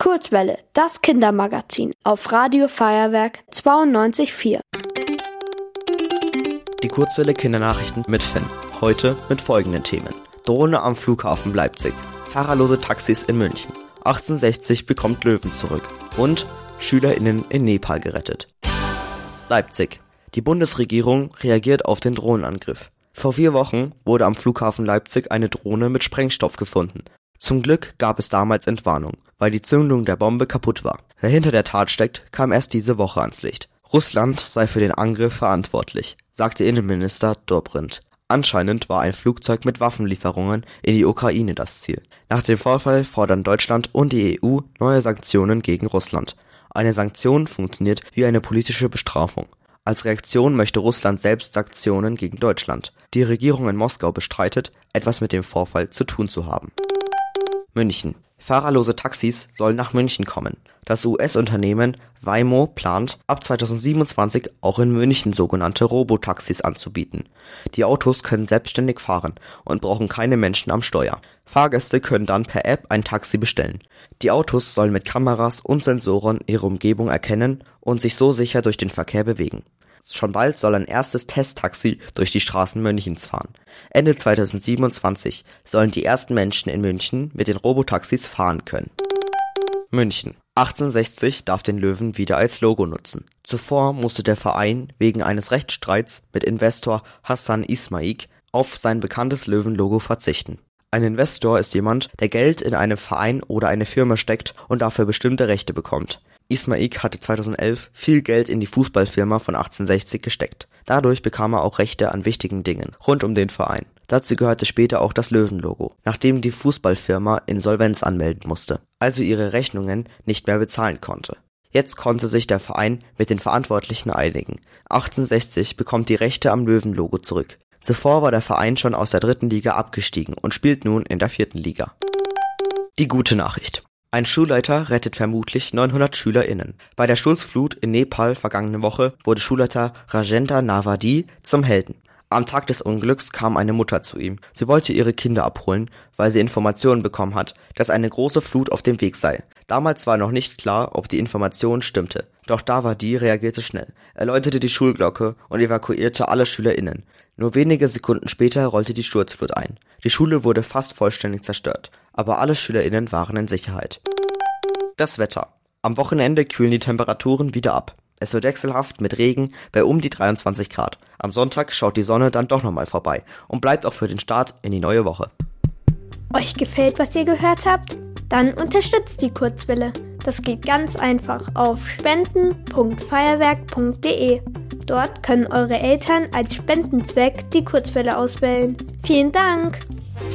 Kurzwelle, das Kindermagazin auf Radio Feuerwerk 92,4. Die Kurzwelle Kindernachrichten mit Finn. Heute mit folgenden Themen. Drohne am Flughafen Leipzig. Fahrerlose Taxis in München. 1860 bekommt Löwen zurück. Und SchülerInnen in Nepal gerettet. Leipzig. Die Bundesregierung reagiert auf den Drohnenangriff. Vor 4 Wochen wurde am Flughafen Leipzig eine Drohne mit Sprengstoff gefunden. Zum Glück gab es damals Entwarnung, weil die Zündung der Bombe kaputt war. Wer hinter der Tat steckt, kam erst diese Woche ans Licht. Russland sei für den Angriff verantwortlich, sagte Innenminister Dobrindt. Anscheinend war ein Flugzeug mit Waffenlieferungen in die Ukraine das Ziel. Nach dem Vorfall fordern Deutschland und die EU neue Sanktionen gegen Russland. Eine Sanktion funktioniert wie eine politische Bestrafung. Als Reaktion möchte Russland selbst Sanktionen gegen Deutschland. Die Regierung in Moskau bestreitet, etwas mit dem Vorfall zu tun zu haben. München. Fahrerlose Taxis sollen nach München kommen. Das US-Unternehmen Waymo plant, ab 2027 auch in München sogenannte Robotaxis anzubieten. Die Autos können selbstständig fahren und brauchen keine Menschen am Steuer. Fahrgäste können dann per App ein Taxi bestellen. Die Autos sollen mit Kameras und Sensoren ihre Umgebung erkennen und sich so sicher durch den Verkehr bewegen. Schon bald soll ein erstes Testtaxi durch die Straßen Münchens fahren. Ende 2027 sollen die ersten Menschen in München mit den Robotaxis fahren können. München. 1860 darf den Löwen wieder als Logo nutzen. Zuvor musste der Verein wegen eines Rechtsstreits mit Investor Hassan Ismaik auf sein bekanntes Löwenlogo verzichten. Ein Investor ist jemand, der Geld in einen Verein oder eine Firma steckt und dafür bestimmte Rechte bekommt. Ismaik hatte 2011 viel Geld in die Fußballfirma von 1860 gesteckt. Dadurch bekam er auch Rechte an wichtigen Dingen rund um den Verein. Dazu gehörte später auch das Löwenlogo, nachdem die Fußballfirma Insolvenz anmelden musste, also ihre Rechnungen nicht mehr bezahlen konnte. Jetzt konnte sich der Verein mit den Verantwortlichen einigen. 1860 bekommt die Rechte am Löwenlogo zurück. Zuvor war der Verein schon aus der 3. Liga abgestiegen und spielt nun in der 4. Liga. Die gute Nachricht. Ein Schulleiter rettet vermutlich 900 SchülerInnen. Bei der Sturzflut in Nepal vergangene Woche wurde Schulleiter Rajendra Nawadi zum Helden. Am Tag des Unglücks kam eine Mutter zu ihm. Sie wollte ihre Kinder abholen, weil sie Informationen bekommen hat, dass eine große Flut auf dem Weg sei. Damals war noch nicht klar, ob die Information stimmte. Doch Nawadi reagierte schnell. Er läutete die Schulglocke und evakuierte alle SchülerInnen. Nur wenige Sekunden später rollte die Sturzflut ein. Die Schule wurde fast vollständig zerstört, aber alle SchülerInnen waren in Sicherheit. Das Wetter. Am Wochenende kühlen die Temperaturen wieder ab. Es wird wechselhaft mit Regen bei um die 23 Grad. Am Sonntag schaut die Sonne dann doch nochmal vorbei und bleibt auch für den Start in die neue Woche. Euch gefällt, was ihr gehört habt? Dann unterstützt die Kurzwelle. Das geht ganz einfach auf spenden.feuerwerk.de. Dort können eure Eltern als Spendenzweck die Kurzwelle auswählen. Vielen Dank!